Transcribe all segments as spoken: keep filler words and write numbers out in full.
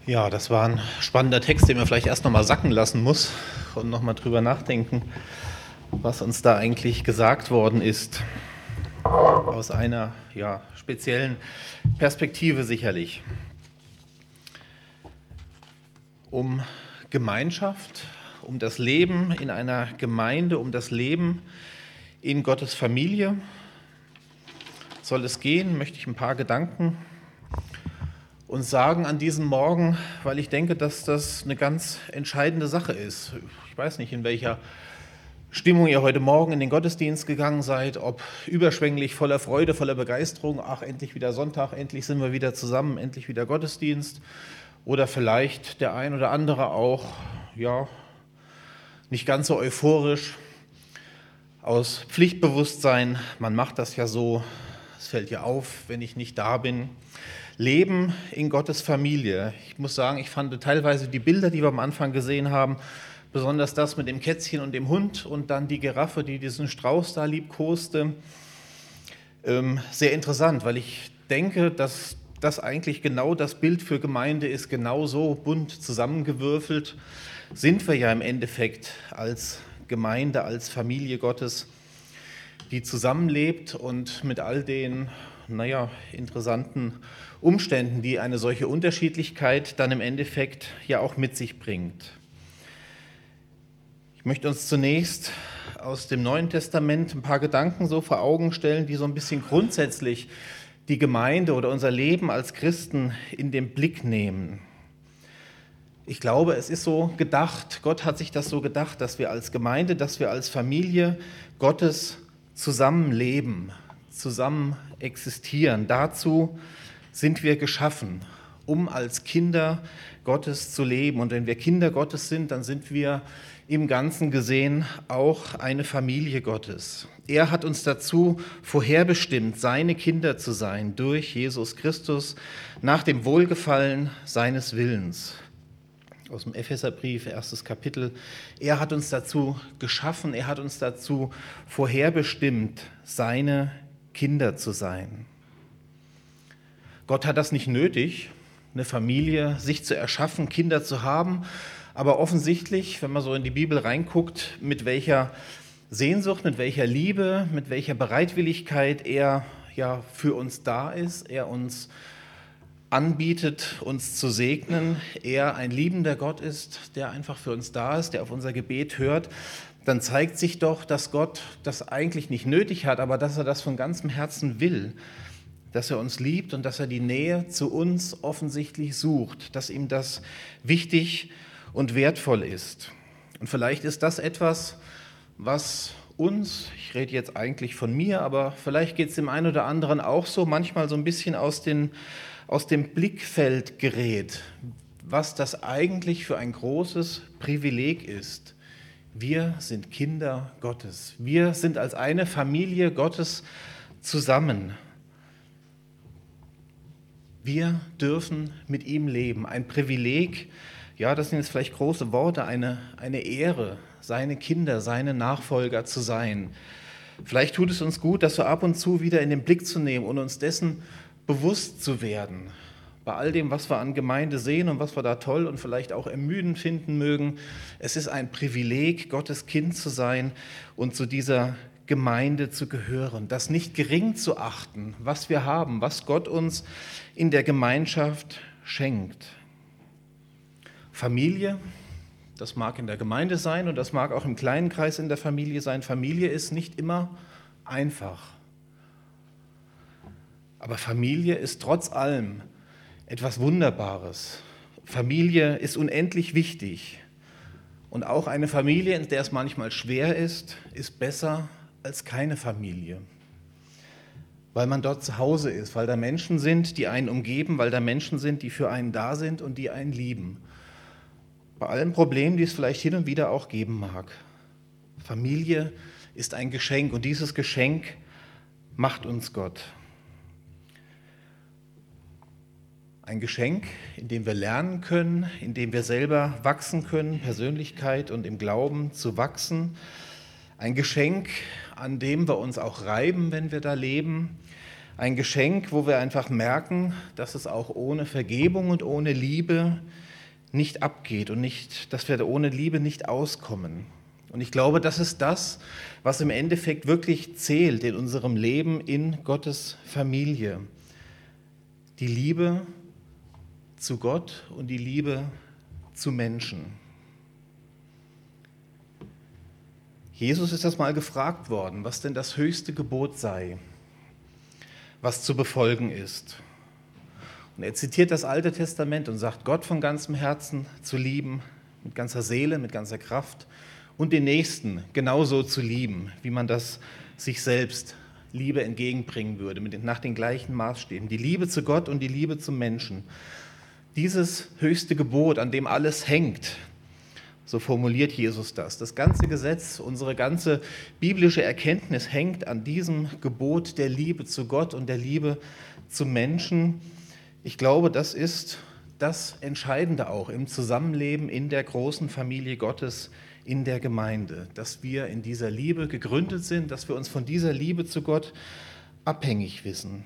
Ja, das war ein spannender Text, den man vielleicht erst nochmal sacken lassen muss und nochmal drüber nachdenken, was uns da eigentlich gesagt worden ist. Aus einer ja, speziellen Perspektive sicherlich. Um Gemeinschaft, um das Leben in einer Gemeinde, um das Leben in Gottes Familie soll es gehen, möchte ich ein paar Gedanken uns sagen an diesem Morgen, weil ich denke, dass das eine ganz entscheidende Sache ist. Ich weiß nicht, in welcher Stimmung ihr heute Morgen in den Gottesdienst gegangen seid, ob überschwänglich, voller Freude, voller Begeisterung, ach, endlich wieder Sonntag, endlich sind wir wieder zusammen, endlich wieder Gottesdienst, oder vielleicht der ein oder andere auch, ja, nicht ganz so euphorisch, aus Pflichtbewusstsein, man macht das ja so, es fällt ja auf, wenn ich nicht da bin. Leben in Gottes Familie. Ich muss sagen, ich fand teilweise die Bilder, die wir am Anfang gesehen haben, besonders das mit dem Kätzchen und dem Hund und dann die Giraffe, die diesen Strauß da liebkoste, sehr interessant, weil ich denke, dass das eigentlich genau das Bild für Gemeinde ist, genauso bunt zusammengewürfelt sind wir ja im Endeffekt als Gemeinde, als Familie Gottes, die zusammenlebt und mit all den, naja, interessanten Umständen, die eine solche Unterschiedlichkeit dann im Endeffekt ja auch mit sich bringt. Ich möchte uns zunächst aus dem Neuen Testament ein paar Gedanken so vor Augen stellen, die so ein bisschen grundsätzlich die Gemeinde oder unser Leben als Christen in den Blick nehmen. Ich glaube, es ist so gedacht, Gott hat sich das so gedacht, dass wir als Gemeinde, dass wir als Familie Gottes zusammenleben, zusammen existieren. Dazu sind wir geschaffen, um als Kinder Gottes zu leben. Und wenn wir Kinder Gottes sind, dann sind wir im Ganzen gesehen auch eine Familie Gottes. Er hat uns dazu vorherbestimmt, seine Kinder zu sein durch Jesus Christus nach dem Wohlgefallen seines Willens. Aus dem Epheserbrief, erstes Kapitel. Er hat uns dazu geschaffen, er hat uns dazu vorherbestimmt, seine Kinder zu sein. Gott hat das nicht nötig, eine Familie sich zu erschaffen, Kinder zu haben, aber offensichtlich, wenn man so in die Bibel reinguckt, mit welcher Sehnsucht, mit welcher Liebe, mit welcher Bereitwilligkeit er ja für uns da ist, er uns anbietet, uns zu segnen, er ein liebender Gott ist, der einfach für uns da ist, der auf unser Gebet hört, dann zeigt sich doch, dass Gott das eigentlich nicht nötig hat, aber dass er das von ganzem Herzen will, dass er uns liebt und dass er die Nähe zu uns offensichtlich sucht, dass ihm das wichtig und wertvoll ist. Und vielleicht ist das etwas, was uns, ich rede jetzt eigentlich von mir, aber vielleicht geht es dem einen oder anderen auch so, manchmal so ein bisschen aus, den, aus dem Blickfeld gerät, was das eigentlich für ein großes Privileg ist. Wir sind Kinder Gottes. Wir sind als eine Familie Gottes zusammen. Wir dürfen mit ihm leben. Ein Privileg, ja, das sind jetzt vielleicht große Worte, eine, eine Ehre, seine Kinder, seine Nachfolger zu sein. Vielleicht tut es uns gut, das so ab und zu wieder in den Blick zu nehmen und uns dessen bewusst zu werden. Bei all dem, was wir an Gemeinde sehen und was wir da toll und vielleicht auch ermüdend finden mögen, es ist ein Privileg, Gottes Kind zu sein und zu dieser Gemeinde zu gehören, das nicht gering zu achten, was wir haben, was Gott uns in der Gemeinschaft schenkt. Familie, das mag in der Gemeinde sein und das mag auch im kleinen Kreis in der Familie sein. Familie ist nicht immer einfach. Aber Familie ist trotz allem etwas Wunderbares. Familie ist unendlich wichtig. Und auch eine Familie, in der es manchmal schwer ist, ist besser als keine Familie. Weil man dort zu Hause ist, weil da Menschen sind, die einen umgeben, weil da Menschen sind, die für einen da sind und die einen lieben. Bei allen Problemen, die es vielleicht hin und wieder auch geben mag. Familie ist ein Geschenk und dieses Geschenk macht uns Gott. Ein Geschenk, in dem wir lernen können, in dem wir selber wachsen können, Persönlichkeit und im Glauben zu wachsen. Ein Geschenk, an dem wir uns auch reiben, wenn wir da leben. Ein Geschenk, wo wir einfach merken, dass es auch ohne Vergebung und ohne Liebe nicht abgeht und nicht, dass wir ohne Liebe nicht auskommen. Und ich glaube, das ist das, was im Endeffekt wirklich zählt in unserem Leben in Gottes Familie. Die Liebe zu Gott und die Liebe zu Menschen. Jesus ist das mal gefragt worden, was denn das höchste Gebot sei, was zu befolgen ist. Und er zitiert das Alte Testament und sagt, Gott von ganzem Herzen zu lieben, mit ganzer Seele, mit ganzer Kraft und den Nächsten genauso zu lieben, wie man das sich selbst Liebe entgegenbringen würde, mit den, nach den gleichen Maßstäben. Die Liebe zu Gott und die Liebe zum Menschen. Dieses höchste Gebot, an dem alles hängt, so formuliert Jesus das. Das ganze Gesetz, unsere ganze biblische Erkenntnis hängt an diesem Gebot der Liebe zu Gott und der Liebe zum Menschen. Ich glaube, das ist das Entscheidende auch im Zusammenleben in der großen Familie Gottes, in der Gemeinde, dass wir in dieser Liebe gegründet sind, dass wir uns von dieser Liebe zu Gott abhängig wissen.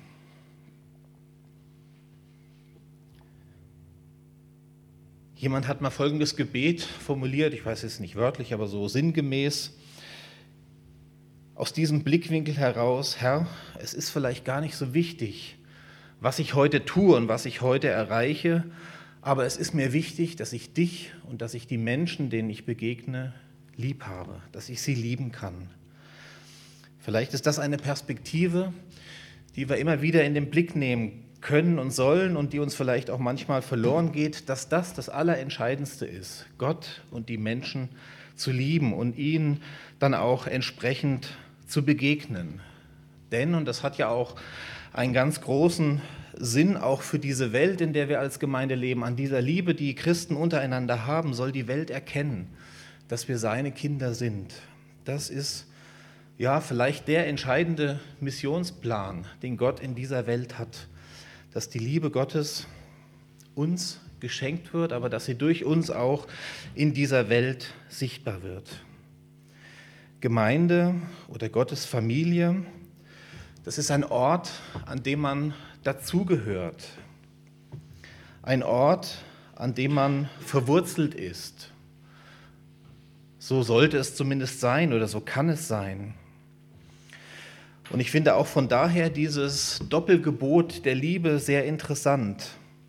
Jemand hat mal folgendes Gebet formuliert, ich weiß es nicht wörtlich, aber so sinngemäß, aus diesem Blickwinkel heraus, Herr, es ist vielleicht gar nicht so wichtig, was ich heute tue und was ich heute erreiche, aber es ist mir wichtig, dass ich dich und dass ich die Menschen, denen ich begegne, lieb habe, dass ich sie lieben kann. Vielleicht ist das eine Perspektive, die wir immer wieder in den Blick nehmen können und sollen und die uns vielleicht auch manchmal verloren geht, dass das das Allerentscheidendste ist, Gott und die Menschen zu lieben und ihnen dann auch entsprechend zu begegnen. Denn, und das hat ja auch einen ganz großen Sinn auch für diese Welt, in der wir als Gemeinde leben, an dieser Liebe, die Christen untereinander haben, soll die Welt erkennen, dass wir seine Kinder sind. Das ist ja vielleicht der entscheidende Missionsplan, den Gott in dieser Welt hat, dass die Liebe Gottes uns geschenkt wird, aber dass sie durch uns auch in dieser Welt sichtbar wird. Gemeinde oder Gottes Familie, das ist ein Ort, an dem man dazugehört. Ein Ort, an dem man verwurzelt ist. So sollte es zumindest sein oder so kann es sein. Und ich finde auch von daher dieses Doppelgebot der Liebe sehr interessant.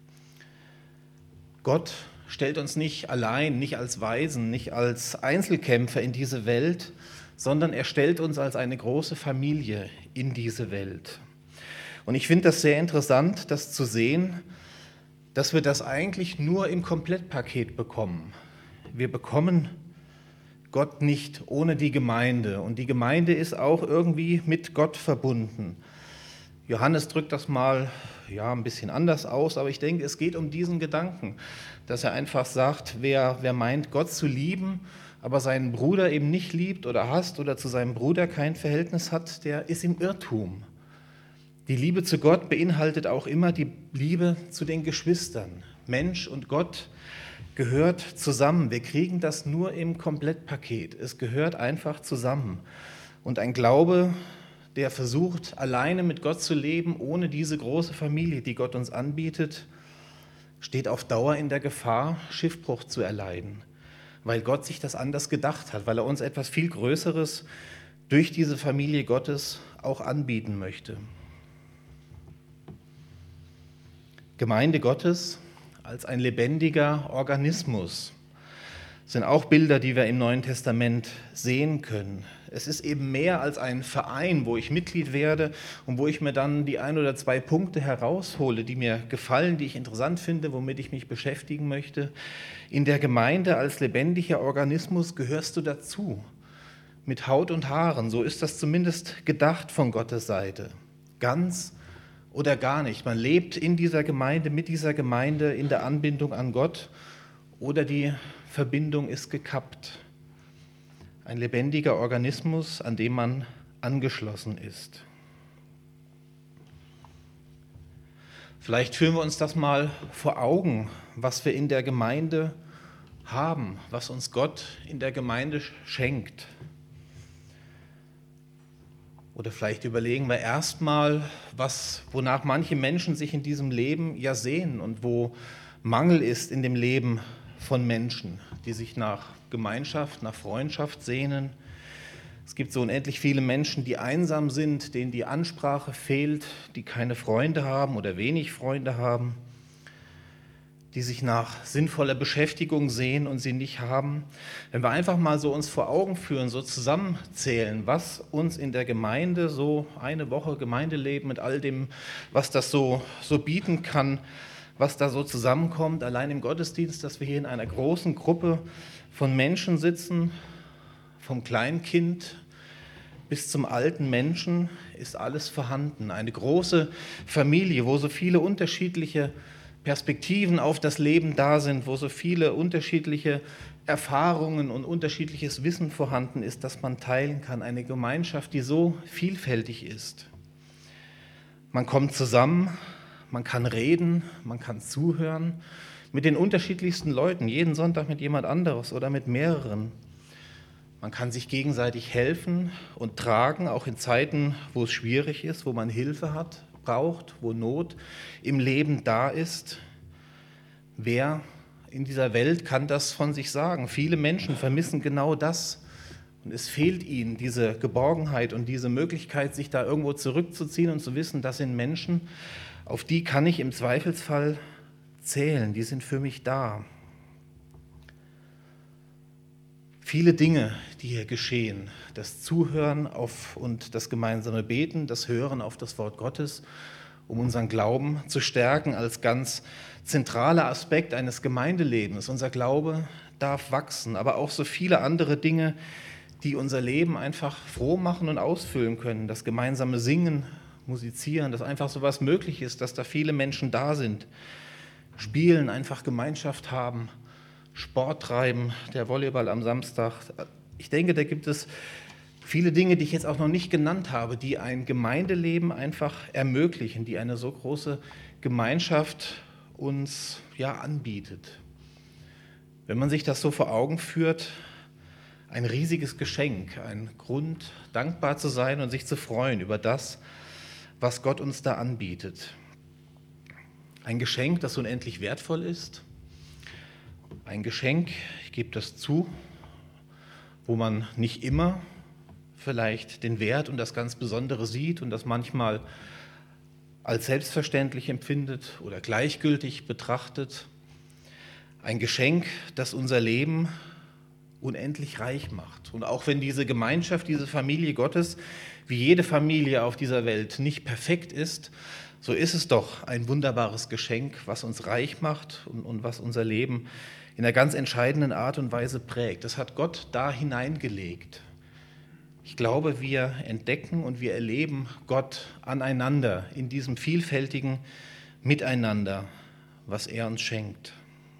Gott stellt uns nicht allein, nicht als Waisen, nicht als Einzelkämpfer in diese Welt, sondern er stellt uns als eine große Familie in diese Welt. Und ich finde das sehr interessant, das zu sehen, dass wir das eigentlich nur im Komplettpaket bekommen. Wir bekommen Gott nicht ohne die Gemeinde. Und die Gemeinde ist auch irgendwie mit Gott verbunden. Johannes drückt das mal ja, ein bisschen anders aus, aber ich denke, es geht um diesen Gedanken, dass er einfach sagt, wer, wer meint, Gott zu lieben, aber seinen Bruder eben nicht liebt oder hasst oder zu seinem Bruder kein Verhältnis hat, der ist im Irrtum. Die Liebe zu Gott beinhaltet auch immer die Liebe zu den Geschwistern. Mensch und Gott gehört zusammen. Wir kriegen das nur im Komplettpaket. Es gehört einfach zusammen. Und ein Glaube, der versucht, alleine mit Gott zu leben, ohne diese große Familie, die Gott uns anbietet, steht auf Dauer in der Gefahr, Schiffbruch zu erleiden, weil Gott sich das anders gedacht hat, weil er uns etwas viel Größeres durch diese Familie Gottes auch anbieten möchte. Gemeinde Gottes als ein lebendiger Organismus sind auch Bilder, die wir im Neuen Testament sehen können. Es ist eben mehr als ein Verein, wo ich Mitglied werde und wo ich mir dann die ein oder zwei Punkte heraushole, die mir gefallen, die ich interessant finde, womit ich mich beschäftigen möchte. In der Gemeinde als lebendiger Organismus gehörst du dazu, mit Haut und Haaren. So ist das zumindest gedacht von Gottes Seite. Ganz oder gar nicht. Man lebt in dieser Gemeinde, mit dieser Gemeinde in der Anbindung an Gott oder die Verbindung ist gekappt. Ein lebendiger Organismus, an dem man angeschlossen ist. Vielleicht führen wir uns das mal vor Augen, was wir in der Gemeinde haben, was uns Gott in der Gemeinde schenkt. Oder vielleicht überlegen wir erstmal, was, wonach manche Menschen sich in diesem Leben ja sehen und wo Mangel ist in dem Leben von Menschen, die sich nach Gemeinschaft, nach Freundschaft sehnen. Es gibt so unendlich viele Menschen, die einsam sind, denen die Ansprache fehlt, die keine Freunde haben oder wenig Freunde haben, die sich nach sinnvoller Beschäftigung sehen und sie nicht haben. Wenn wir einfach mal so uns vor Augen führen, so zusammenzählen, was uns in der Gemeinde so eine Woche Gemeindeleben mit all dem, was das so, so bieten kann, was da so zusammenkommt, allein im Gottesdienst, dass wir hier in einer großen Gruppe von Menschen sitzen, vom Kleinkind bis zum alten Menschen, ist alles vorhanden. Eine große Familie, wo so viele unterschiedliche Perspektiven auf das Leben da sind, wo so viele unterschiedliche Erfahrungen und unterschiedliches Wissen vorhanden ist, das man teilen kann. Eine Gemeinschaft, die so vielfältig ist. Man kommt zusammen, man kann reden, man kann zuhören mit den unterschiedlichsten Leuten, jeden Sonntag mit jemand anderes oder mit mehreren. Man kann sich gegenseitig helfen und tragen, auch in Zeiten, wo es schwierig ist, wo man Hilfe hat, braucht, wo Not im Leben da ist. Wer in dieser Welt kann das von sich sagen? Viele Menschen vermissen genau das und es fehlt ihnen diese Geborgenheit und diese Möglichkeit, sich da irgendwo zurückzuziehen und zu wissen, das sind Menschen, auf die kann ich im Zweifelsfall zählen, die sind für mich da. Viele Dinge, die hier geschehen, das Zuhören auf und das gemeinsame Beten, das Hören auf das Wort Gottes, um unseren Glauben zu stärken als ganz zentraler Aspekt eines Gemeindelebens. Unser Glaube darf wachsen, aber auch so viele andere Dinge, die unser Leben einfach froh machen und ausfüllen können. Das gemeinsame Singen, Musizieren, dass einfach so was möglich ist, dass da viele Menschen da sind. Spielen, einfach Gemeinschaft haben, Sport treiben, der Volleyball am Samstag. Ich denke, da gibt es viele Dinge, die ich jetzt auch noch nicht genannt habe, die ein Gemeindeleben einfach ermöglichen, die eine so große Gemeinschaft uns ja anbietet. Wenn man sich das so vor Augen führt, ein riesiges Geschenk, ein Grund, dankbar zu sein und sich zu freuen über das, was Gott uns da anbietet. Ein Geschenk, das unendlich wertvoll ist. Ein Geschenk, ich gebe das zu, wo man nicht immer vielleicht den Wert und das ganz Besondere sieht und das manchmal als selbstverständlich empfindet oder gleichgültig betrachtet. Ein Geschenk, das unser Leben unendlich reich macht. Und auch wenn diese Gemeinschaft, diese Familie Gottes, wie jede Familie auf dieser Welt nicht perfekt ist, so ist es doch ein wunderbares Geschenk, was uns reich macht und, und was unser Leben in einer ganz entscheidenden Art und Weise prägt. Das hat Gott da hineingelegt. Ich glaube, wir entdecken und wir erleben Gott aneinander in diesem vielfältigen Miteinander, was er uns schenkt.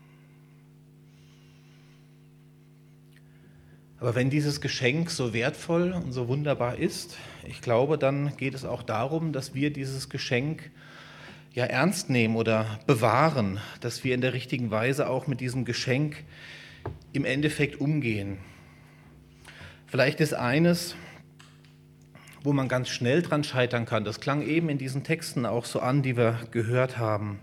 Aber wenn dieses Geschenk so wertvoll und so wunderbar ist, ich glaube, dann geht es auch darum, dass wir dieses Geschenk ja ernst nehmen oder bewahren, dass wir in der richtigen Weise auch mit diesem Geschenk im Endeffekt umgehen. Vielleicht ist eines, wo man ganz schnell dran scheitern kann, das klang eben in diesen Texten auch so an, die wir gehört haben.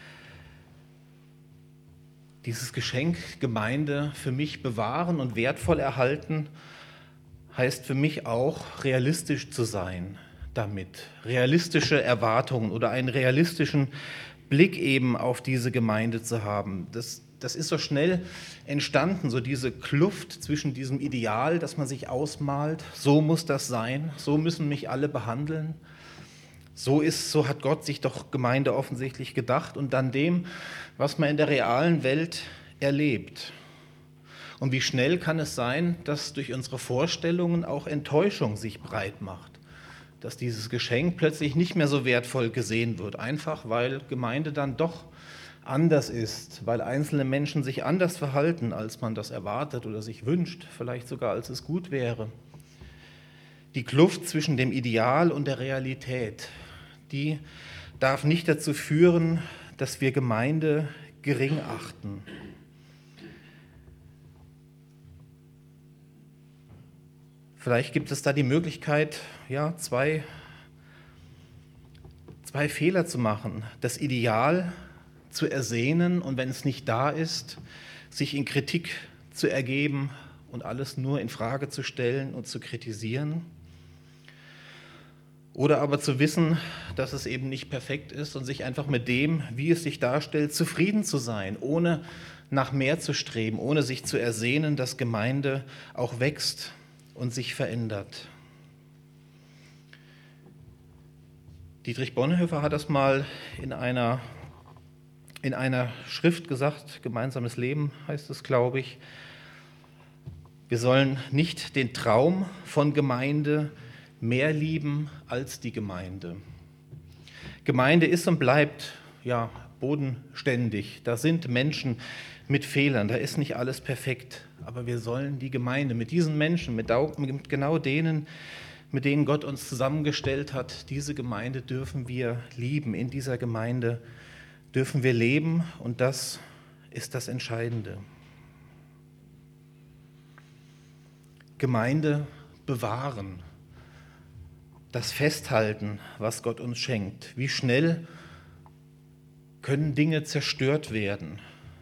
Dieses Geschenk Gemeinde für mich bewahren und wertvoll erhalten, heißt für mich auch, realistisch zu sein damit, realistische Erwartungen oder einen realistischen Blick eben auf diese Gemeinde zu haben. Das, das ist so schnell entstanden, so diese Kluft zwischen diesem Ideal, das man sich ausmalt, so muss das sein, so müssen mich alle behandeln. So ist, so hat Gott sich doch Gemeinde offensichtlich gedacht und dann dem, was man in der realen Welt erlebt. Und wie schnell kann es sein, dass durch unsere Vorstellungen auch Enttäuschung sich breit macht, dass dieses Geschenk plötzlich nicht mehr so wertvoll gesehen wird, einfach weil Gemeinde dann doch anders ist, weil einzelne Menschen sich anders verhalten, als man das erwartet oder sich wünscht, vielleicht sogar als es gut wäre. Die Kluft zwischen dem Ideal und der Realität, die darf nicht dazu führen, dass wir Gemeinde gering achten. Vielleicht gibt es da die Möglichkeit, ja, zwei, zwei Fehler zu machen. Das Ideal zu ersehnen und wenn es nicht da ist, sich in Kritik zu ergeben und alles nur in Frage zu stellen und zu kritisieren. Oder aber zu wissen, dass es eben nicht perfekt ist und sich einfach mit dem, wie es sich darstellt, zufrieden zu sein, ohne nach mehr zu streben, ohne sich zu ersehnen, dass Gemeinde auch wächst und sich verändert. Dietrich Bonhoeffer hat das mal in einer, in einer Schrift gesagt, Gemeinsames Leben heißt es, glaube ich. Wir sollen nicht den Traum von Gemeinde mehr lieben als die Gemeinde. Gemeinde ist und bleibt ja bodenständig. Da sind Menschen mit Fehlern, da ist nicht alles perfekt. Aber wir sollen die Gemeinde mit diesen Menschen, mit genau denen, mit denen Gott uns zusammengestellt hat, diese Gemeinde dürfen wir lieben. In dieser Gemeinde dürfen wir leben und das ist das Entscheidende. Gemeinde bewahren. Das Festhalten, was Gott uns schenkt. Wie schnell können Dinge zerstört werden?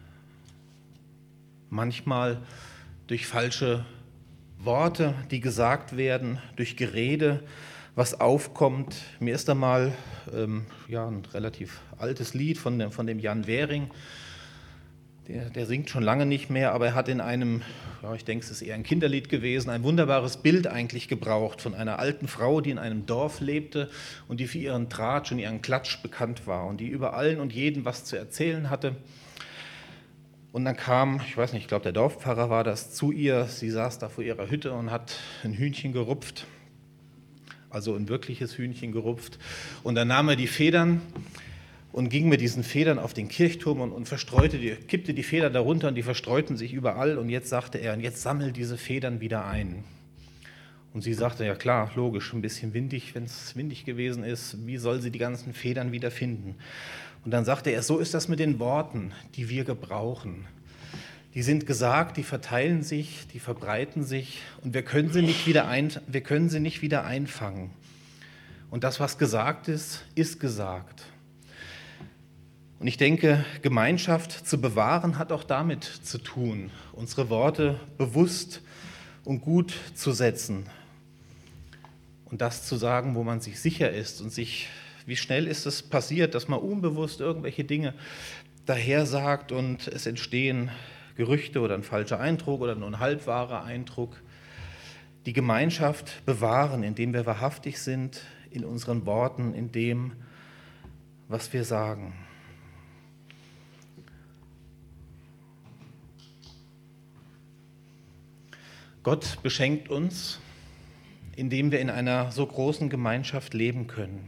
Manchmal durch falsche Worte, die gesagt werden, durch Gerede, was aufkommt. Mir ist da mal ähm, ja, ein relativ altes Lied von dem, von dem Jan Währing. Der, der singt schon lange nicht mehr, aber er hat in einem, ja, ich denke, es ist eher ein Kinderlied gewesen, ein wunderbares Bild eigentlich gebraucht von einer alten Frau, die in einem Dorf lebte und die für ihren Tratsch und ihren Klatsch bekannt war und die über allen und jeden was zu erzählen hatte. Und dann kam, ich weiß nicht, ich glaube, der Dorfpfarrer war das, zu ihr. Sie saß da vor ihrer Hütte und hat ein Hühnchen gerupft, also ein wirkliches Hühnchen gerupft. Und dann nahm er die Federn und ging mit diesen Federn auf den Kirchturm und, und verstreute die, kippte die Federn darunter und die verstreuten sich überall. Und jetzt sagte er, und jetzt sammel diese Federn wieder ein. Und sie sagte, ja klar, logisch, ein bisschen windig, wenn es windig gewesen ist, wie soll sie die ganzen Federn wieder finden? Und dann sagte er, so ist das mit den Worten, die wir gebrauchen. Die sind gesagt, die verteilen sich, die verbreiten sich und wir können sie nicht wieder, ein, wir können sie nicht wieder einfangen. Und das, was gesagt ist, ist gesagt. Und ich denke, Gemeinschaft zu bewahren hat auch damit zu tun, unsere Worte bewusst und gut zu setzen und das zu sagen, wo man sich sicher ist und sich, wie schnell ist es passiert, dass man unbewusst irgendwelche Dinge daher sagt und es entstehen Gerüchte oder ein falscher Eindruck oder nur ein halbwahrer Eindruck. Die Gemeinschaft bewahren, indem wir wahrhaftig sind in unseren Worten, in dem, was wir sagen. Gott beschenkt uns, indem wir in einer so großen Gemeinschaft leben können.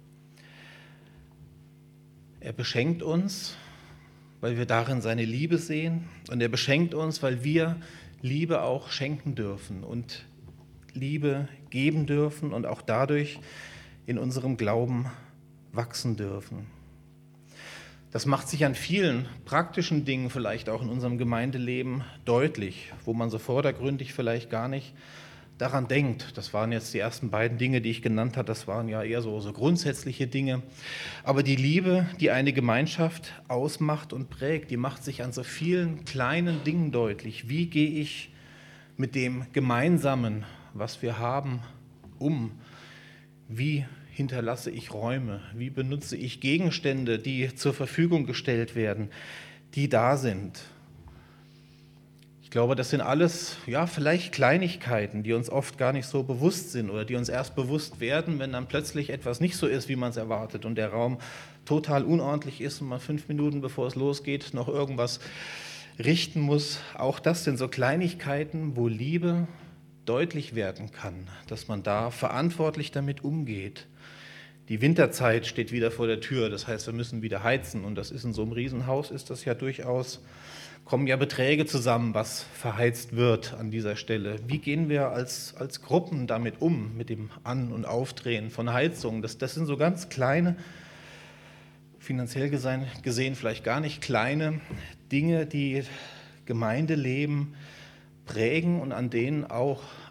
Er beschenkt uns, weil wir darin seine Liebe sehen, und er beschenkt uns, weil wir Liebe auch schenken dürfen und Liebe geben dürfen und auch dadurch in unserem Glauben wachsen dürfen. Das macht sich an vielen praktischen Dingen vielleicht auch in unserem Gemeindeleben deutlich, wo man so vordergründig vielleicht gar nicht daran denkt. Das waren jetzt die ersten beiden Dinge, die ich genannt habe, das waren ja eher so, so grundsätzliche Dinge. Aber die Liebe, die eine Gemeinschaft ausmacht und prägt, die macht sich an so vielen kleinen Dingen deutlich. Wie gehe ich mit dem Gemeinsamen, was wir haben, um? Wie hinterlasse ich Räume? Wie benutze ich Gegenstände, die zur Verfügung gestellt werden, die da sind? Ich glaube, das sind alles, ja, vielleicht Kleinigkeiten, die uns oft gar nicht so bewusst sind oder die uns erst bewusst werden, wenn dann plötzlich etwas nicht so ist, wie man es erwartet und der Raum total unordentlich ist und man fünf Minuten, bevor es losgeht, noch irgendwas richten muss. Auch das sind so Kleinigkeiten, wo Liebe deutlich werden kann, dass man da verantwortlich damit umgeht. Die Winterzeit steht wieder vor der Tür, das heißt, wir müssen wieder heizen und das ist in so einem Riesenhaus, ist das ja durchaus, kommen ja Beträge zusammen, was verheizt wird an dieser Stelle. Wie gehen wir als, als Gruppen damit um, mit dem An- und Aufdrehen von Heizungen? Das, das sind so ganz kleine, finanziell gesehen, gesehen vielleicht gar nicht kleine Dinge, die Gemeindeleben prägen und an denen auch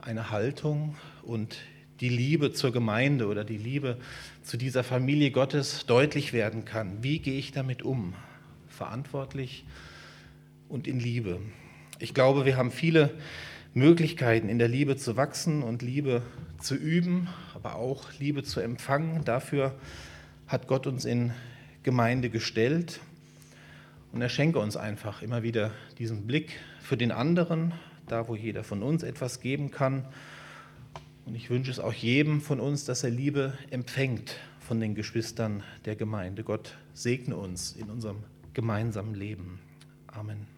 eine Haltung und die Liebe zur Gemeinde oder die Liebe zu dieser Familie Gottes deutlich werden kann. Wie gehe ich damit um? Verantwortlich und in Liebe. Ich glaube, wir haben viele Möglichkeiten, in der Liebe zu wachsen und Liebe zu üben, aber auch Liebe zu empfangen. Dafür hat Gott uns in Gemeinde gestellt. Und er schenke uns einfach immer wieder diesen Blick für den anderen, da wo jeder von uns etwas geben kann. Und ich wünsche es auch jedem von uns, dass er Liebe empfängt von den Geschwistern der Gemeinde. Gott segne uns in unserem gemeinsamen Leben. Amen.